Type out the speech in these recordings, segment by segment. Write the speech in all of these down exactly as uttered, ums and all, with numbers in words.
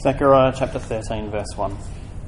Zechariah chapter thirteen, verse one.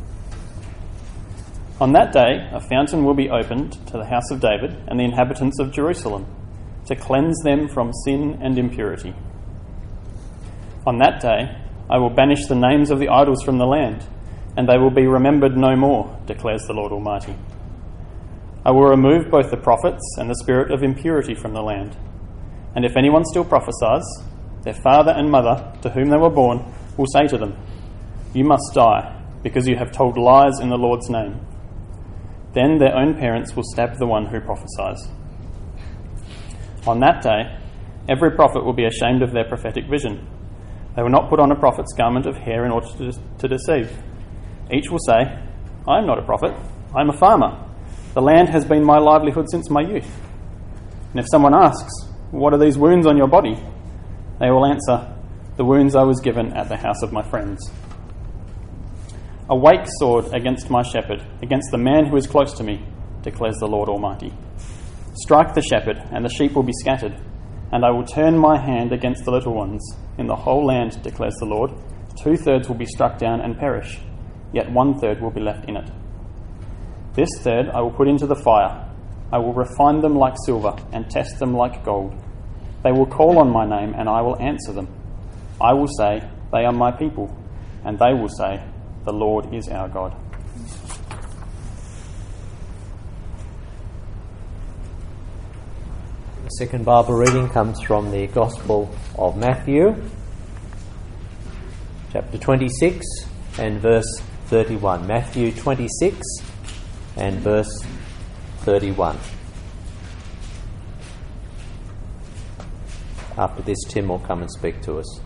On that day, a fountain will be opened to the house of David and the inhabitants of Jerusalem, to cleanse them from sin and impurity. On that day, I will banish the names of the idols from the land, and they will be remembered no more, declares the Lord Almighty. I will remove both the prophets and the spirit of impurity from the land. And if anyone still prophesies, their father and mother, to whom they were born, will say to them, "You must die, because you have told lies in the Lord's name." Then their own parents will stab the one who prophesies. On that day, every prophet will be ashamed of their prophetic vision. They will not put on a prophet's garment of hair in order to, to deceive. Each will say, "I am not a prophet, I am a farmer. The land has been my livelihood since my youth." And if someone asks, "What are these wounds on your body?" they will answer, "The wounds I was given at the house of my friends." "Awake, sword, against my shepherd, against the man who is close to me," declares the Lord Almighty. "Strike the shepherd, and the sheep will be scattered, and I will turn my hand against the little ones. In the whole land, declares the Lord, two-thirds will be struck down and perish, yet one-third will be left in it. This third I will put into the fire. I will refine them like silver and test them like gold. They will call on my name, and I will answer them. I will say, 'They are my people,' and they will say, 'The Lord is our God.'" The second Bible reading comes from the Gospel of Matthew, chapter twenty-six and verse thirty-one. Matthew twenty-six and verse thirty-one. After this, Tim will come and speak to us.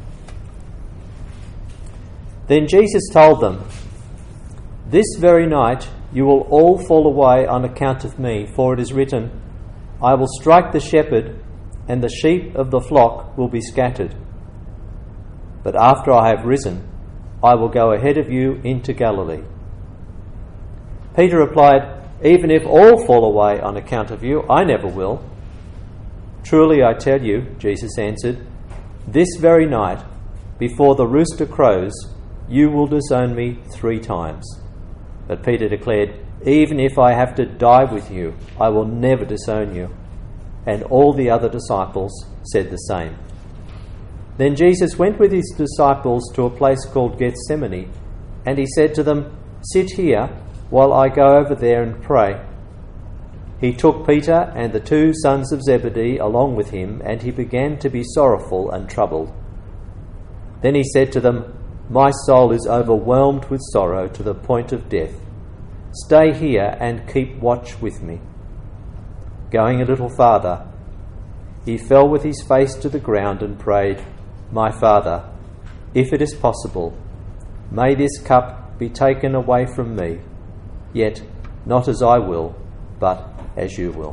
Then Jesus told them, "This very night you will all fall away on account of me, for it is written, 'I will strike the shepherd, and the sheep of the flock will be scattered.' But after I have risen, I will go ahead of you into Galilee." Peter replied, "Even if all fall away on account of you, I never will." "Truly I tell you," Jesus answered, "this very night, before the rooster crows, you will disown me three times." But Peter declared, "Even if I have to die with you, I will never disown you." And all the other disciples said the same. Then Jesus went with his disciples to a place called Gethsemane, and he said to them, "Sit here while I go over there and pray." He took Peter and the two sons of Zebedee along with him, and he began to be sorrowful and troubled. Then he said to them, "My soul is overwhelmed with sorrow to the point of death. Stay here and keep watch with me." Going a little farther, he fell with his face to the ground and prayed, "My Father, if it is possible, may this cup be taken away from me, yet not as I will, but as you will."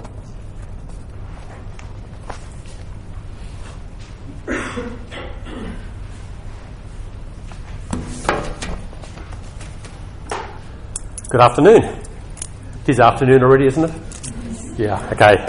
Good afternoon. It is afternoon already, isn't it? Yeah, okay.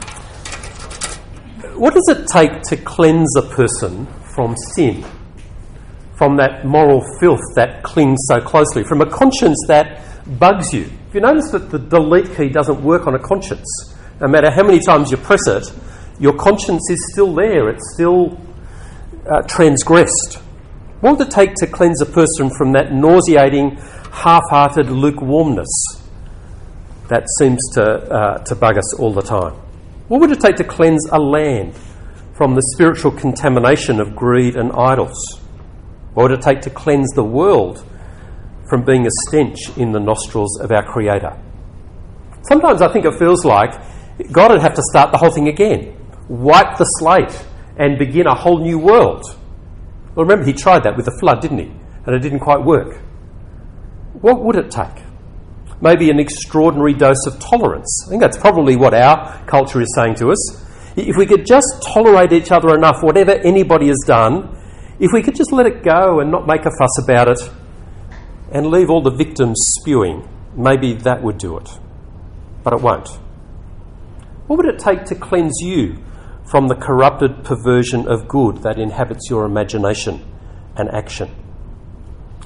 What does it take to cleanse a person from sin? From that moral filth that clings so closely? From a conscience that bugs you? If you notice that the delete key doesn't work on a conscience, no matter how many times you press it, your conscience is still there. It's still uh, transgressed. What would it take to cleanse a person from that nauseating, half-hearted lukewarmness that seems to uh, to bug us all the time? What would it take to cleanse a land from the spiritual contamination of greed and idols? What would it take to cleanse the world from being a stench in the nostrils of our Creator? Sometimes I think it feels like God would have to start the whole thing again, wipe the slate and begin a whole new world. Well, remember, he tried that with the flood, didn't he? And it didn't quite work. What would it take? Maybe an extraordinary dose of tolerance. I think that's probably what our culture is saying to us. If we could just tolerate each other enough, whatever anybody has done, if we could just let it go and not make a fuss about it and leave all the victims spewing, maybe that would do it. But it won't. What would it take to cleanse you from the corrupted perversion of good that inhabits your imagination and action?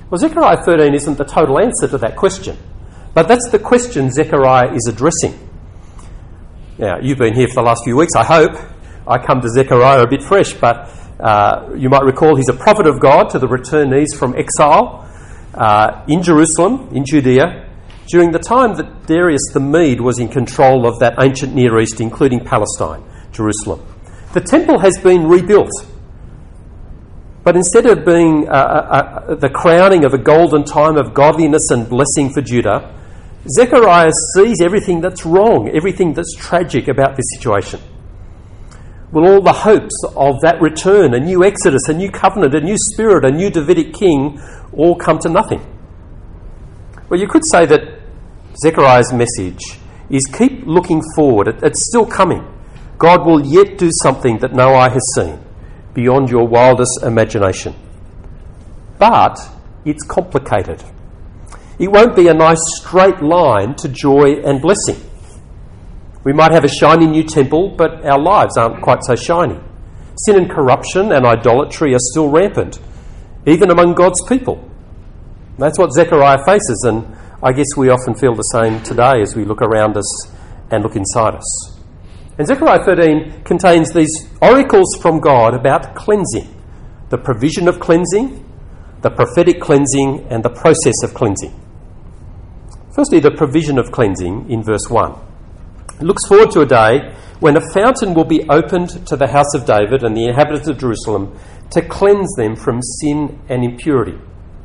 Well, Zechariah thirteen isn't the total answer to that question, but that's the question Zechariah is addressing. Now, you've been here for the last few weeks, I hope. I come to Zechariah a bit fresh, but uh, you might recall he's a prophet of God to the returnees from exile uh, in Jerusalem, in Judea, during the time that Darius the Mede was in control of that ancient Near East, including Palestine, Jerusalem. The temple has been rebuilt, but instead of being uh, uh, uh, the crowning of a golden time of godliness and blessing for Judah, Zechariah sees everything that's wrong, everything that's tragic about this situation. Will all the hopes of that return, a new Exodus, a new covenant, a new spirit, a new Davidic king, all come to nothing? Well, you could say that Zechariah's message is keep looking forward. It, it's still coming. God will yet do something that no eye has seen, beyond your wildest imagination. But it's complicated. It won't be a nice straight line to joy and blessing. We might have a shiny new temple, but our lives aren't quite so shiny. Sin and corruption and idolatry are still rampant, even among God's people. That's what Zechariah faces, and I guess we often feel the same today as we look around us and look inside us. And Zechariah thirteen contains these oracles from God about cleansing, the provision of cleansing, the prophetic cleansing, and the process of cleansing. Firstly, the provision of cleansing in verse one. It looks forward to a day when a fountain will be opened to the house of David and the inhabitants of Jerusalem to cleanse them from sin and impurity.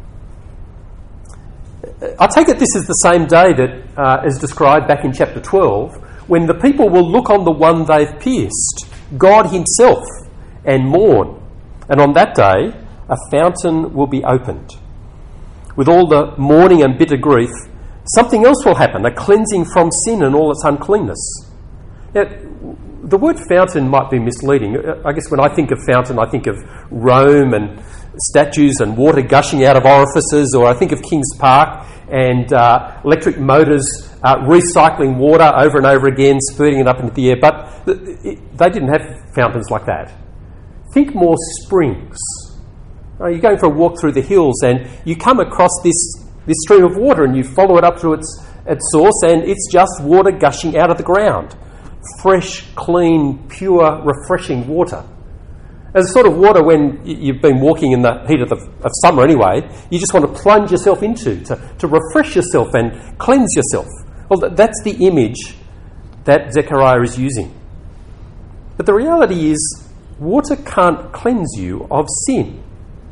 I take it this is the same day that uh, is described back in chapter twelve, when the people will look on the one they've pierced, God himself, and mourn. And on that day, a fountain will be opened. With all the mourning and bitter grief, something else will happen, a cleansing from sin and all its uncleanness. Now, the word fountain might be misleading. I guess when I think of fountain, I think of Rome and statues and water gushing out of orifices, or I think of King's Park and uh, electric motors uh, recycling water over and over again, spurting it up into the air. But it, they didn't have fountains like that. Think more springs. Uh, you're going for a walk through the hills and you come across this, this stream of water and you follow it up to its, its source, and it's just water gushing out of the ground. Fresh, clean, pure, refreshing water. As a sort of water when you've been walking in the heat of, the, of summer anyway, you just want to plunge yourself into, to, to refresh yourself and cleanse yourself. Well, that's the image that Zechariah is using. But the reality is, water can't cleanse you of sin.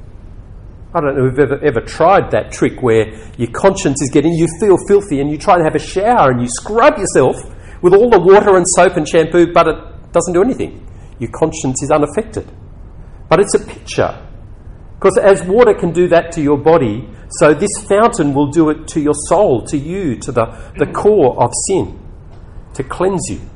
I don't know if you've ever, ever tried that trick where your conscience is getting, you feel filthy and you try to have a shower and you scrub yourself with all the water and soap and shampoo, but it doesn't do anything. Your conscience is unaffected. But it's a picture. Because as water can do that to your body, so this fountain will do it to your soul, to you, to the, the core of sin, to cleanse you.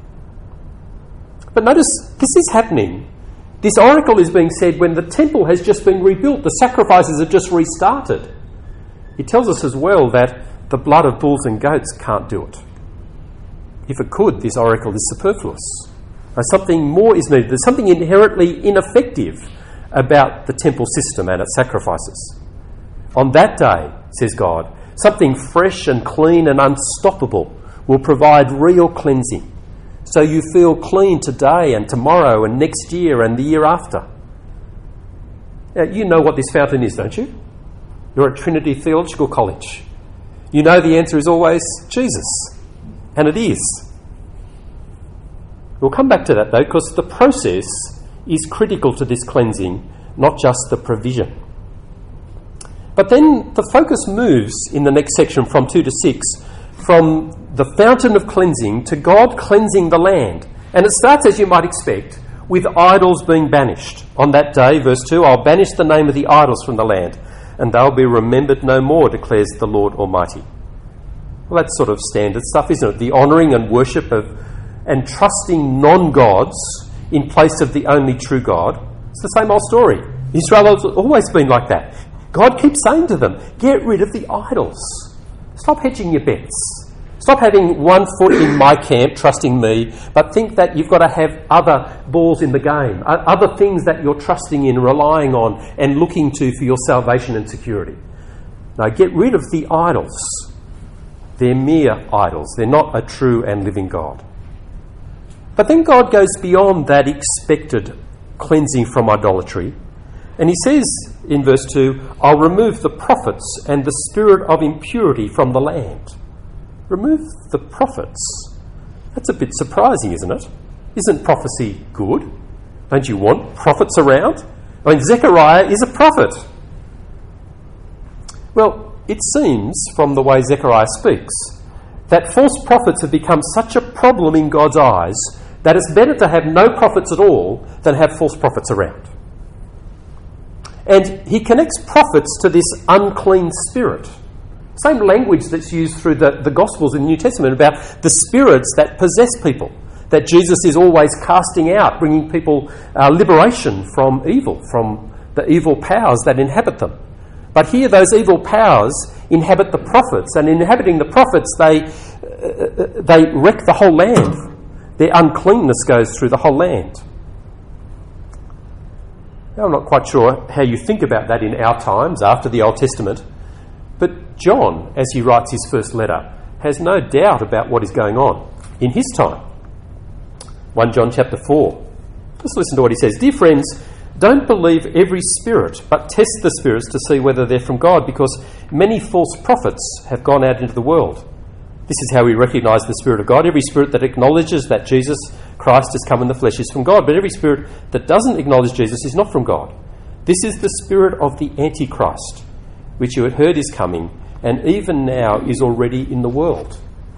But notice, this is happening. This oracle is being said when the temple has just been rebuilt. The sacrifices have just restarted. It tells us as well that the blood of bulls and goats can't do it. If it could, this oracle is superfluous. Now, something more is needed. There's something inherently ineffective about the temple system and its sacrifices. On that day, says God, something fresh and clean and unstoppable will provide real cleansing. So you feel clean today and tomorrow and next year and the year after. Now, you know what this fountain is, don't you? You're at Trinity Theological College. You know the answer is always Jesus. And it is. We'll come back to that though, because the process is critical to this cleansing, not just the provision. But then the focus moves in the next section from two to six, from the fountain of cleansing to God cleansing the land. And it starts, as you might expect, with idols being banished. On that day, verse two, I'll banish the name of the idols from the land, and they'll be remembered no more, declares the Lord Almighty. Well, that's sort of standard stuff, isn't it? The honouring and worship of and trusting non-gods in place of the only true God. It's the same old story. Israel has always been like that. God keeps saying to them, get rid of the idols. Stop hedging your bets. Stop having one foot in my camp, trusting me, but think that you've got to have other balls in the game, other things that you're trusting in, relying on, and looking to for your salvation and security. No, get rid of the idols. They're mere idols. They're not a true and living God. But then God goes beyond that expected cleansing from idolatry, and he says in verse two, I'll remove the prophets and the spirit of impurity from the land. Remove the prophets. That's a bit surprising, isn't it? Isn't prophecy good? Don't you want prophets around? I mean, Zechariah is a prophet. Well, it seems from the way Zechariah speaks that false prophets have become such a problem in God's eyes that it's better to have no prophets at all than have false prophets around. And he connects prophets to this unclean spirit. Same language that's used through the, the Gospels in the New Testament about the spirits that possess people, that Jesus is always casting out, bringing people uh, liberation from evil, from the evil powers that inhabit them. But here those evil powers inhabit the prophets, and in inhabiting the prophets they, uh, they wreck the whole land. Their uncleanness goes through the whole land. Now, I'm not quite sure how you think about that in our times after the Old Testament, but John, as he writes his first letter, has no doubt about what is going on in his time. First John chapter four. Just listen to what he says. Dear friends, don't believe every spirit, but test the spirits to see whether they're from God, because many false prophets have gone out into the world. This is how we recognise the Spirit of God. Every spirit that acknowledges that Jesus Christ has come in the flesh is from God, but every spirit that doesn't acknowledge Jesus is not from God. This is the spirit of the Antichrist, which you had heard is coming, and even now is already in the world.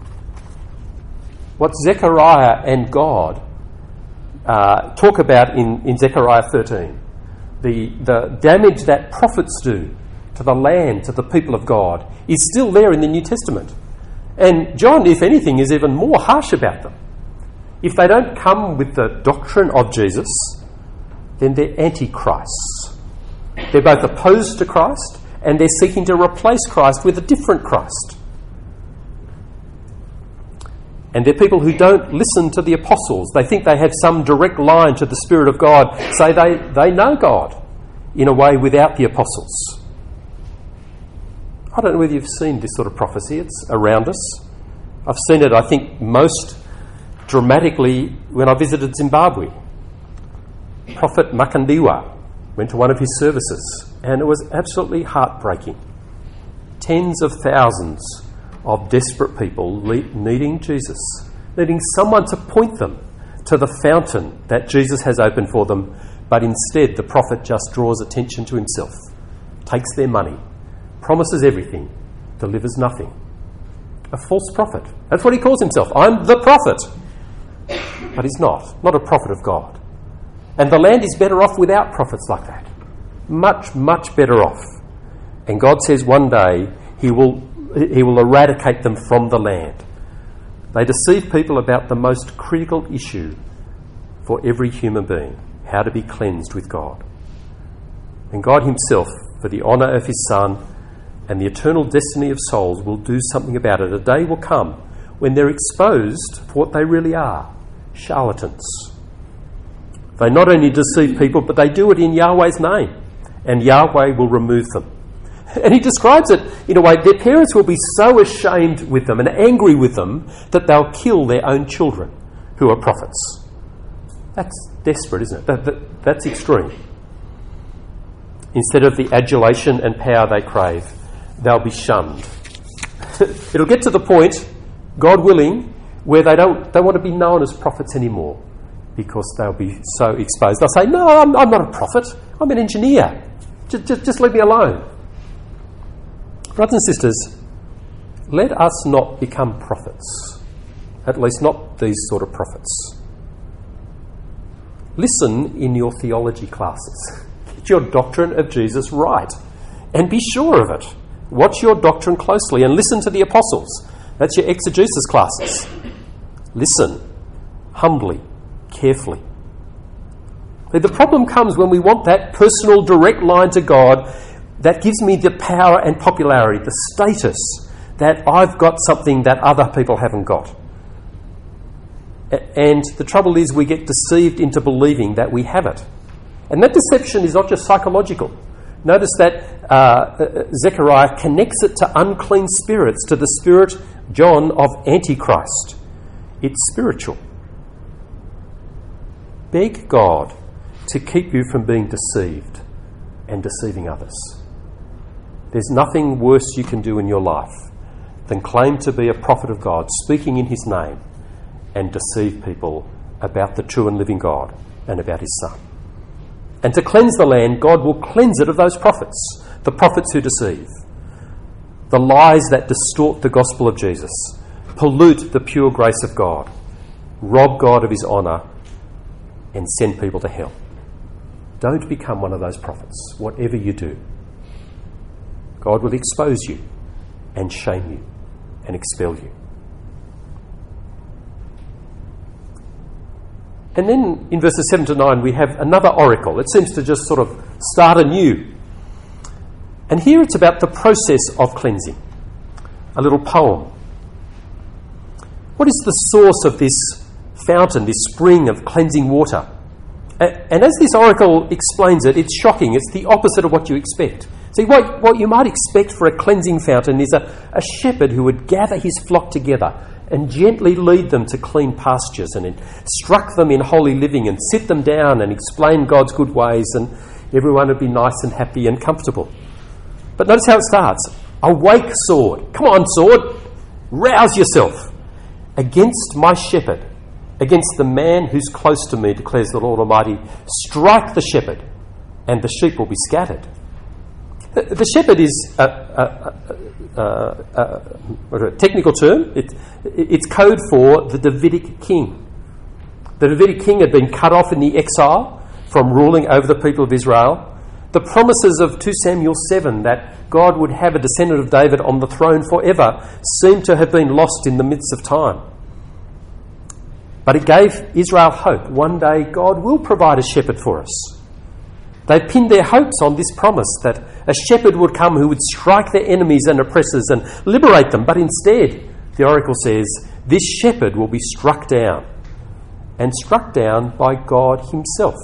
What Zechariah and God uh, talk about in, in Zechariah thirteen, the, the damage that prophets do to the land, to the people of God, is still there in the New Testament. And John, if anything, is even more harsh about them. If they don't come with the doctrine of Jesus, then they're antichrists. They're both opposed to Christ and they're seeking to replace Christ with a different Christ. And they're people who don't listen to the apostles. They think they have some direct line to the Spirit of God, say they, they know God in a way without the apostles. I don't know whether you've seen this sort of prophecy. It's around us. I've seen it, I think, most dramatically when I visited Zimbabwe. Prophet Makandiwa went to one of his services, and it was absolutely heartbreaking. Tens of thousands of desperate people le- needing Jesus, needing someone to point them to the fountain that Jesus has opened for them, but instead the prophet just draws attention to himself, takes their money, promises everything, delivers nothing. A false prophet. That's what he calls himself. I'm the prophet. But he's not. Not a prophet of God. And the land is better off without prophets like that. Much, much better off. And God says one day he will, he will eradicate them from the land. They deceive people about the most critical issue for every human being, how to be cleansed with God. And God himself, for the honour of his Son and the eternal destiny of souls, will do something about it. A day will come when they're exposed for what they really are, charlatans. They not only deceive people, but they do it in Yahweh's name, and Yahweh will remove them. And he describes it in a way, their parents will be so ashamed with them and angry with them that they'll kill their own children who are prophets. That's desperate, isn't it? That, that, that's extreme. Instead of the adulation and power they crave, they'll be shunned. It'll get to the point, God willing, where they don't they want to be known as prophets anymore because they'll be so exposed. They'll say, no, I'm, I'm not a prophet. I'm an engineer. Just, just, just leave me alone. Brothers and sisters, let us not become prophets. At least not these sort of prophets. Listen in your theology classes. Get your doctrine of Jesus right. And be sure of it. Watch your doctrine closely and listen to the apostles. That's your exegesis classes. Listen humbly, carefully. But the problem comes when we want that personal, direct line to God that gives me the power and popularity, the status that I've got something that other people haven't got. And the trouble is we get deceived into believing that we have it. And that deception is not just psychological. Notice that uh, Zechariah connects it to unclean spirits, to the spirit, John, of Antichrist. It's spiritual. Beg God to keep you from being deceived and deceiving others. There's nothing worse you can do in your life than claim to be a prophet of God, speaking in his name, and deceive people about the true and living God and about his Son. And to cleanse the land, God will cleanse it of those prophets, the prophets who deceive, the lies that distort the gospel of Jesus, pollute the pure grace of God, rob God of his honour, and send people to hell. Don't become one of those prophets, whatever you do. God will expose you and shame you and expel you. And then in verses seven to nine we have another oracle. It seems to just sort of start anew. And here it's about the process of cleansing. A little poem. What is the source of this fountain, this spring of cleansing water? And as this oracle explains it, it's shocking. It's the opposite of what you expect. See, what, what you might expect for a cleansing fountain is a, a shepherd who would gather his flock together and gently lead them to clean pastures and instruct them in holy living and sit them down and explain God's good ways, and everyone would be nice and happy and comfortable. But notice how it starts. Awake, sword. Come on, sword. Rouse yourself. Against my shepherd, against the man who's close to me, declares the Lord Almighty, strike the shepherd, and the sheep will be scattered. The, the shepherd is a, a, a, a, a, a technical term. It, it's code for the Davidic king. The Davidic king had been cut off in the exile from ruling over the people of Israel. The promises of Second Samuel seven that God would have a descendant of David on the throne forever seem to have been lost in the midst of time. But it gave Israel hope. One day God will provide a shepherd for us. They pinned their hopes on this promise that a shepherd would come who would strike their enemies and oppressors and liberate them. But instead, the oracle says, this shepherd will be struck down, and struck down by God himself.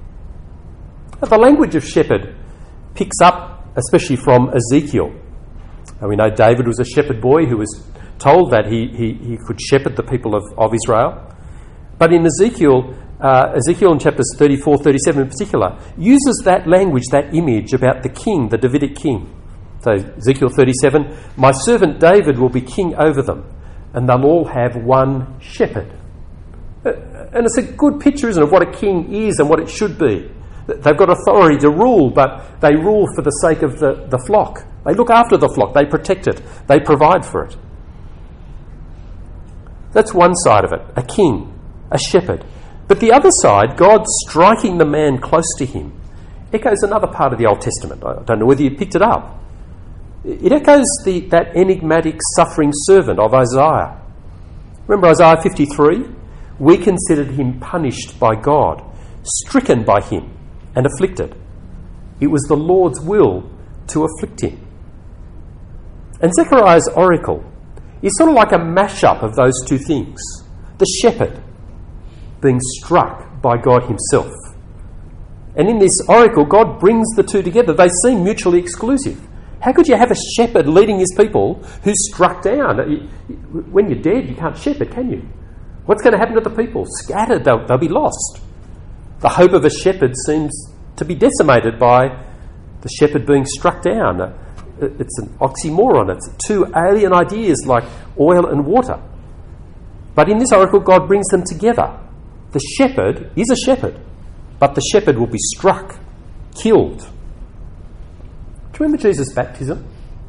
Now, the language of shepherd picks up especially from Ezekiel. Now, we know David was a shepherd boy who was told that he, he, he could shepherd the people of, of Israel. But in Ezekiel, uh, Ezekiel in chapters thirty-four, thirty-seven in particular, uses that language, that image about the king, the Davidic king. So Ezekiel thirty-seven, my servant David will be king over them, and they'll all have one shepherd. Uh, and it's a good picture, isn't it, of what a king is and what it should be. They've got authority to rule, but they rule for the sake of the, the flock. They look after the flock, they protect it, they provide for it. That's one side of it, a king, a shepherd. But the other side, God striking the man close to him, echoes another part of the Old Testament. I don't know whether you picked it up. It echoes the, that enigmatic suffering servant of Isaiah. Remember Isaiah fifty-three? We considered him punished by God, stricken by him, and afflicted. It was the Lord's will to afflict him. And Zechariah's oracle is sort of like a mash-up of those two things. The shepherd being struck by God himself. And in this oracle, God brings the two together. They seem mutually exclusive. How could you have a shepherd leading his people who's struck down? When you're dead, you can't shepherd, can you? What's going to happen to the people? Scattered, they'll, they'll be lost. The hope of a shepherd seems to be decimated by the shepherd being struck down. It's an oxymoron. It's two alien ideas like oil and water. But in this oracle, God brings them together. The shepherd is a shepherd, but the shepherd will be struck, killed. Do you remember Jesus' baptism?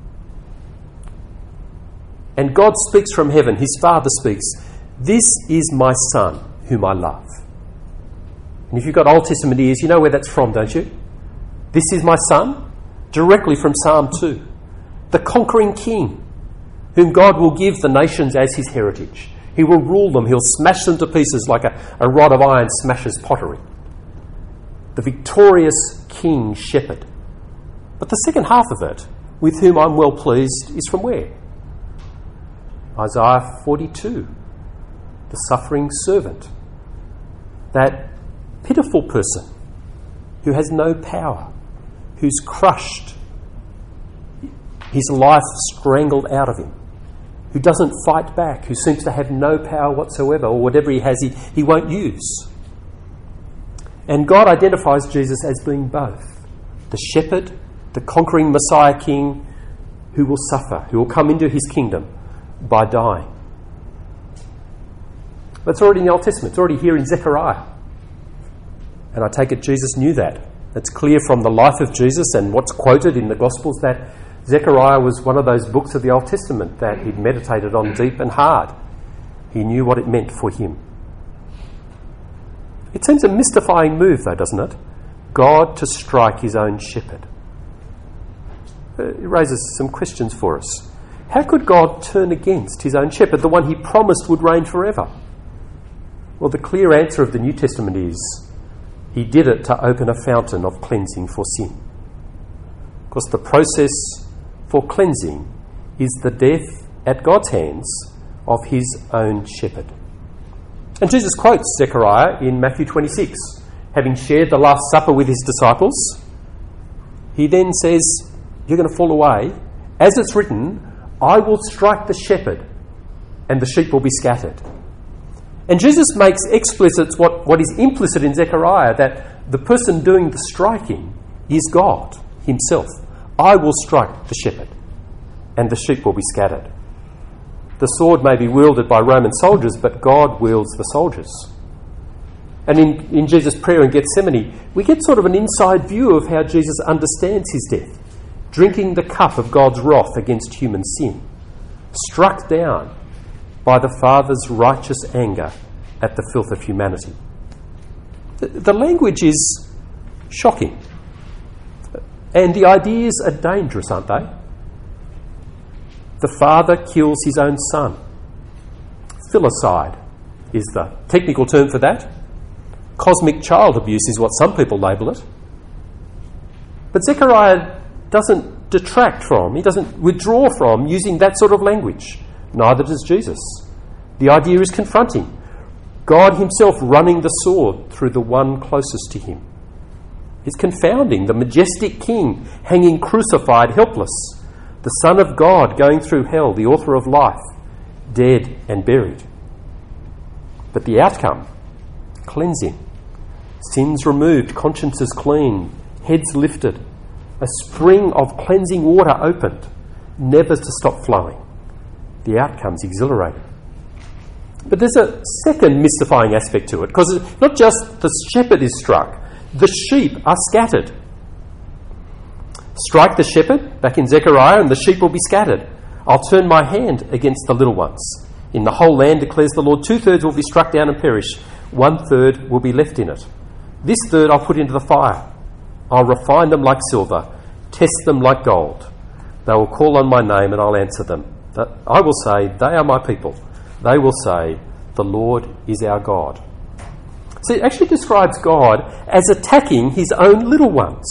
And God speaks from heaven. His Father speaks, this is my Son, whom I love. And if you've got Old Testament ears, you know where that's from, don't you? This is my Son, directly from Psalm two. The conquering King, whom God will give the nations as his heritage. He will rule them. He'll smash them to pieces like a, a rod of iron smashes pottery. The victorious King Shepherd. But the second half of it, with whom I'm well pleased, is from where? Isaiah forty-two. The suffering servant. That pitiful person who has no power, who's crushed his life strangled out of him, who doesn't fight back, who seems to have no power whatsoever, or whatever he has, he, he won't use. And God identifies Jesus as being both, the shepherd, the conquering Messiah King, who will suffer, who will come into his kingdom by dying. That's already in the Old Testament. It's already here in Zechariah. And I take it Jesus knew that. It's clear from the life of Jesus and what's quoted in the Gospels that Zechariah was one of those books of the Old Testament that he'd meditated on deep and hard. He knew what it meant for him. It seems a mystifying move, though, doesn't it? God to strike his own shepherd. It raises some questions for us. How could God turn against his own shepherd, the one he promised would reign forever? Well, the clear answer of the New Testament is he did it to open a fountain of cleansing for sin. Because the process for cleansing is the death at God's hands of his own shepherd. And Jesus quotes Zechariah in Matthew twenty-six. Having shared the Last Supper with his disciples, he then says, you're going to fall away. As it's written, I will strike the shepherd and the sheep will be scattered. And Jesus makes explicit what, what is implicit in Zechariah, that the person doing the striking is God himself. I will strike the shepherd and the sheep will be scattered. The sword may be wielded by Roman soldiers, but God wields the soldiers. And in, in Jesus' prayer in Gethsemane, we get sort of an inside view of how Jesus understands his death, drinking the cup of God's wrath against human sin, struck down by the Father's righteous anger at the filth of humanity. The, the language is shocking. And the ideas are dangerous, aren't they? The Father kills his own Son. Filicide is the technical term for that. Cosmic child abuse is what some people label it. But Zechariah doesn't detract from, he doesn't withdraw from using that sort of language. Neither does Jesus. The idea is confronting. God himself running the sword through the one closest to him. It's confounding the majestic king hanging crucified, helpless. The Son of God going through hell, the author of life, dead and buried. But the outcome, cleansing. Sins removed, consciences clean, heads lifted. A spring of cleansing water opened, never to stop flowing. The outcome's exhilarating. But there's a second mystifying aspect to it, because not just the shepherd is struck, the sheep are scattered. Strike the shepherd, back in Zechariah, and the sheep will be scattered. I'll turn my hand against the little ones. In the whole land, declares the Lord, two-thirds will be struck down and perish. One-third will be left in it. This third I'll put into the fire. I'll refine them like silver, test them like gold. They will call on my name and I'll answer them. I will say, they are my people. They will say, the Lord is our God. So it actually describes God as attacking his own little ones.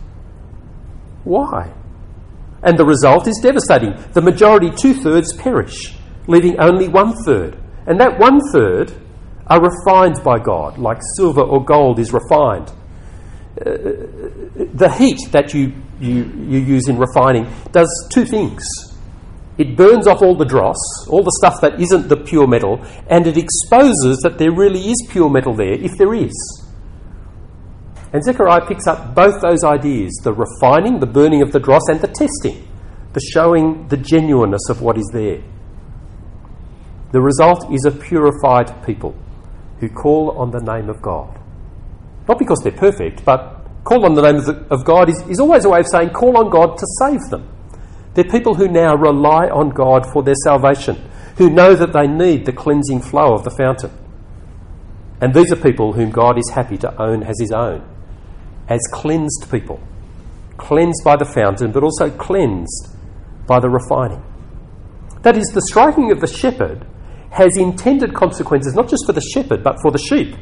Why? And the result is devastating. The majority, two-thirds, perish, leaving only one-third. And that one-third are refined by God, like silver or gold is refined. Uh, the heat that you, you, you use in refining does two things. It burns off all the dross, all the stuff that isn't the pure metal, and it exposes that there really is pure metal there, if there is. And Zechariah picks up both those ideas, the refining, the burning of the dross, and the testing, the showing the genuineness of what is there. The result is a purified people who call on the name of God. Not because they're perfect, but call on the name of, the, of God is, is always a way of saying call on God to save them. They're people who now rely on God for their salvation, who know that they need the cleansing flow of the fountain. And these are people whom God is happy to own as his own, as cleansed people, cleansed by the fountain, but also cleansed by the refining. That is, the striking of the shepherd has intended consequences, not just for the shepherd, but for the sheep.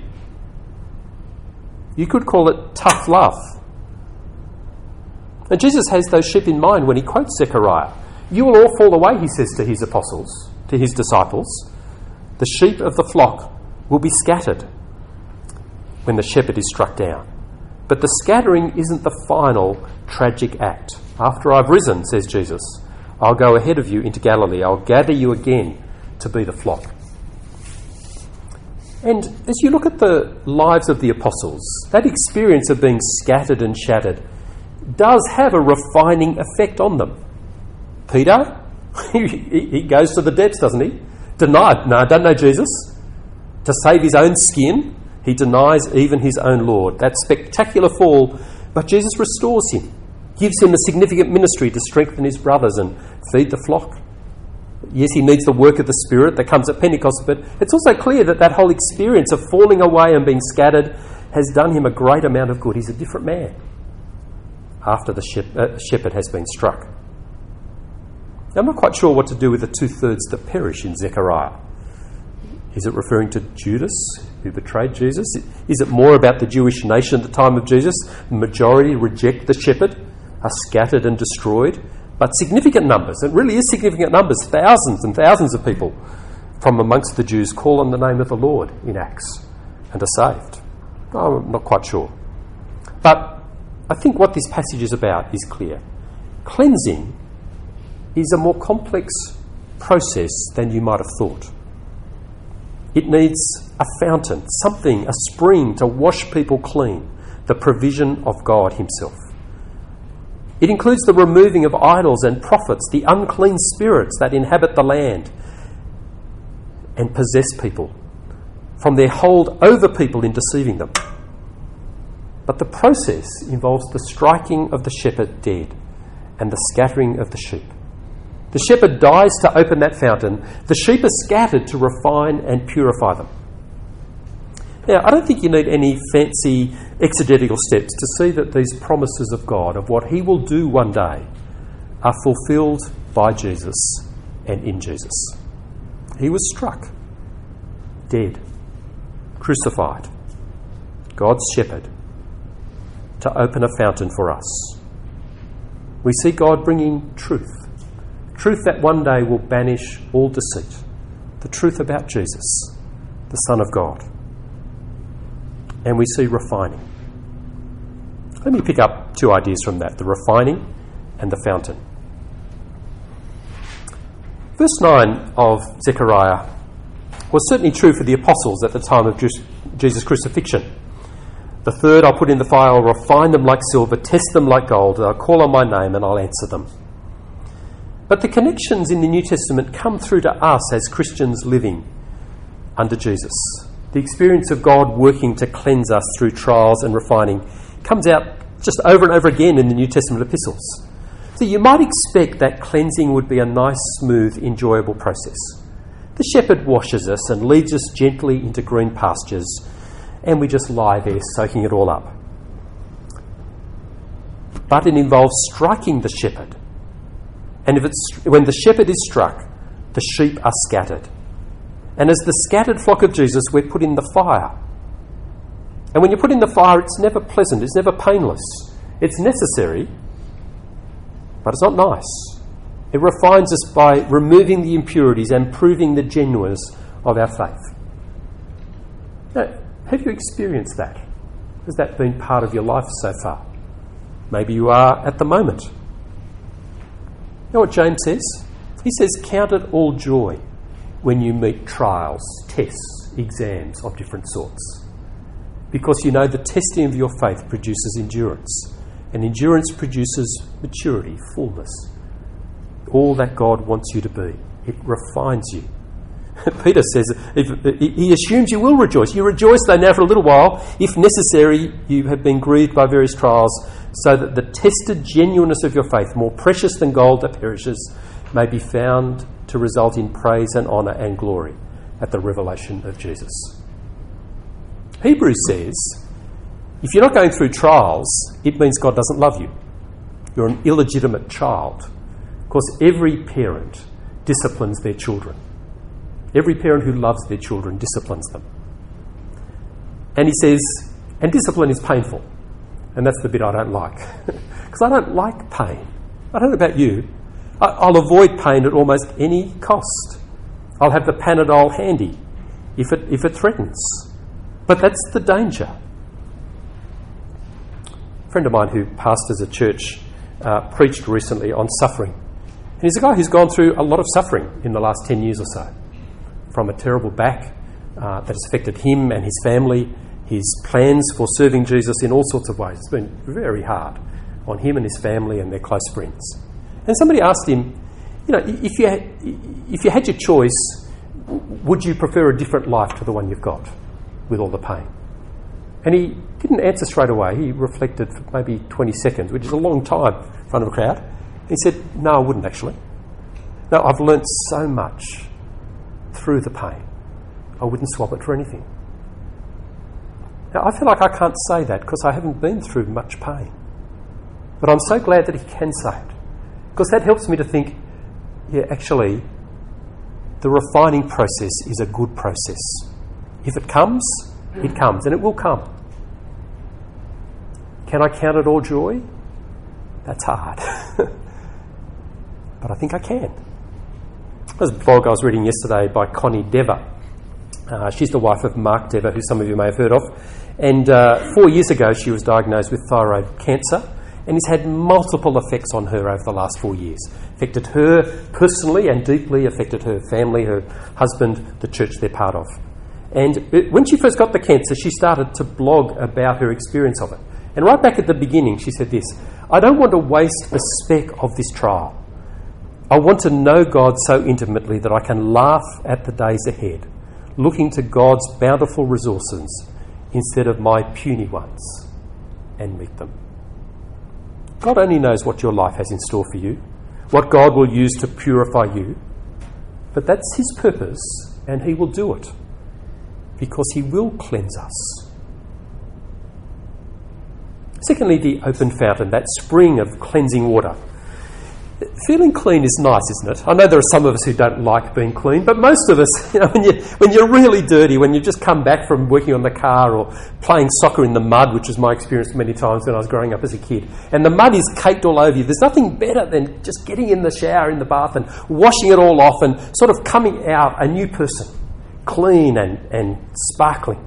You could call it tough love. And Jesus has those sheep in mind when he quotes Zechariah. You will all fall away, he says to his apostles, to his disciples. The sheep of the flock will be scattered when the shepherd is struck down. But the scattering isn't the final tragic act. After I've risen, says Jesus, I'll go ahead of you into Galilee. I'll gather you again to be the flock. And as you look at the lives of the apostles, that experience of being scattered and shattered does have a refining effect on them. Peter, he goes to the depths, doesn't he? Denied, no, don't know Jesus. To save his own skin, he denies even his own Lord. That spectacular fall, but Jesus restores him, gives him a significant ministry to strengthen his brothers and feed the flock. Yes, he needs the work of the Spirit that comes at Pentecost, but it's also clear that that whole experience of falling away and being scattered has done him a great amount of good. He's a different man after the shep- uh, shepherd has been struck. Now, I'm not quite sure what to do with the two-thirds that perish in Zechariah. Is it referring to Judas, who betrayed Jesus? Is it more about the Jewish nation at the time of Jesus? The majority reject the shepherd, are scattered and destroyed. But significant numbers, it really is significant numbers, thousands and thousands of people from amongst the Jews call on the name of the Lord in Acts and are saved. I'm not quite sure. But I think what this passage is about is clear. Cleansing is a more complex process than you might have thought. It needs a fountain, something, a spring to wash people clean, the provision of God himself. It includes the removing of idols and prophets, the unclean spirits that inhabit the land and possess people, from their hold over people in deceiving them. But the process involves the striking of the shepherd dead and the scattering of the sheep. The shepherd dies to open that fountain. The sheep are scattered to refine and purify them. Now, I don't think you need any fancy exegetical steps to see that these promises of God, of what he will do one day, are fulfilled by Jesus and in Jesus. He was struck, dead, crucified, God's shepherd, to open a fountain for us. We see God bringing truth, truth that one day will banish all deceit, the truth about Jesus, the Son of God. And we see refining. Let me pick up two ideas from that, the refining and the fountain. Verse nine of Zechariah was certainly true for the apostles at the time of Jesus' crucifixion. The third I'll put in the fire, I'll refine them like silver, test them like gold, I'll call on my name and I'll answer them. But the connections in the New Testament come through to us as Christians living under Jesus. The experience of God working to cleanse us through trials and refining comes out just over and over again in the New Testament epistles. So you might expect that cleansing would be a nice, smooth, enjoyable process. The shepherd washes us and leads us gently into green pastures, and we just lie there soaking it all up. But it involves striking the shepherd. And if it's, when the shepherd is struck, the sheep are scattered. And as the scattered flock of Jesus, we're put in the fire. And when you put in the fire, it's never pleasant, it's never painless. It's necessary, but it's not nice. It refines us by removing the impurities and proving the genuineness of our faith. Now, have you experienced that? Has that been part of your life so far? Maybe you are at the moment. You know what James says? He says, count it all joy when you meet trials, tests, exams of different sorts. Because you know the testing of your faith produces endurance. And endurance produces maturity, fullness. All that God wants you to be. It refines you. Peter says, if, he assumes you will rejoice. You rejoice though now for a little while. If necessary, you have been grieved by various trials, so that the tested genuineness of your faith, more precious than gold that perishes, may be found to result in praise and honour and glory at the revelation of Jesus. Hebrews says, if you're not going through trials, it means God doesn't love you. You're an illegitimate child. Of course, every parent disciplines their children. Every parent who loves their children disciplines them. And he says, and discipline is painful. And that's the bit I don't like. Because I don't like pain. I don't know about you. I, I'll avoid pain at almost any cost. I'll have the Panadol handy if it, if it threatens. But that's the danger. A friend of mine who pastors a church uh, preached recently on suffering. And he's a guy who's gone through a lot of suffering in the last ten years or so, from a terrible back uh, that has affected him and his family, his plans for serving Jesus in all sorts of ways. It's been very hard on him and his family and their close friends. And somebody asked him, you know, if you had, if you had your choice, would you prefer a different life to the one you've got with all the pain? And he didn't answer straight away. He reflected for maybe twenty seconds, which is a long time in front of a crowd. He said, no, I wouldn't actually. No, I've learnt so much through the pain. I wouldn't swap it for anything. Now, I feel like I can't say that because I haven't been through much pain. But I'm so glad that he can say it, because that helps me to think, yeah, actually, the refining process is a good process. If it comes, it comes, and it will come. Can I count it all joy? That's hard. But I think I can. There's a blog I was reading yesterday by Connie Dever. Uh, she's the wife of Mark Dever, who some of you may have heard of. And uh, four years ago, she was diagnosed with thyroid cancer, and it's had multiple effects on her over the last four years. Affected her personally and deeply, affected her family, her husband, the church they're part of. And it, when she first got the cancer, she started to blog about her experience of it. And right back at the beginning, she said this: I don't want to waste a speck of this trial. I want to know God so intimately that I can laugh at the days ahead, looking to God's bountiful resources instead of my puny ones, and meet them. God only knows what your life has in store for you, what God will use to purify you, but that's his purpose, and he will do it, because he will cleanse us. Secondly, the open fountain, that spring of cleansing water. Feeling clean is nice, isn't it? I know there are some of us who don't like being clean, but most of us, you know, when, you, when you're really dirty, when you've just come back from working on the car or playing soccer in the mud, which was my experience many times when I was growing up as a kid, and the mud is caked all over you, there's nothing better than just getting in the shower, in the bath, and washing it all off and sort of coming out a new person, clean and, and sparkling.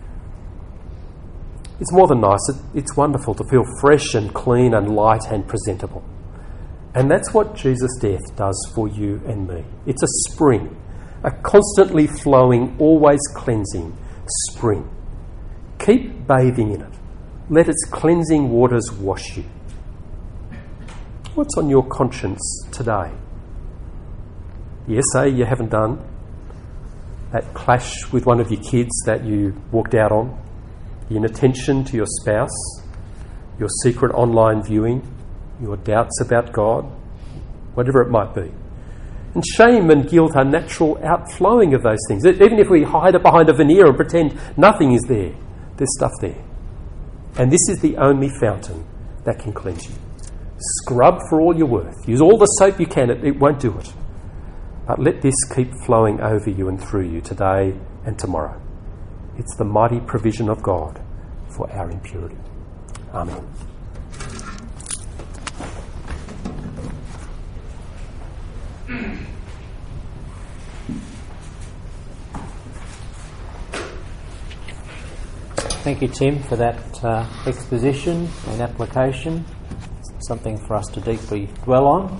It's more than nice. It, it's wonderful to feel fresh and clean and light and presentable. And that's what Jesus' death does for you and me. It's a spring, a constantly flowing, always cleansing spring. Keep bathing in it. Let its cleansing waters wash you. What's on your conscience today? The essay you haven't done, that clash with one of your kids that you walked out on, the inattention to your spouse, your secret online viewing, your doubts about God, whatever it might be. And shame and guilt are natural outflowing of those things. Even if we hide it behind a veneer and pretend nothing is there, there's stuff there. And this is the only fountain that can cleanse you. Scrub for all you're worth. Use all the soap you can, it, it won't do it. But let this keep flowing over you and through you today and tomorrow. It's the mighty provision of God for our impurity. Amen. Thank you, Tim, for that uh, exposition and application. Something for us to deeply dwell on.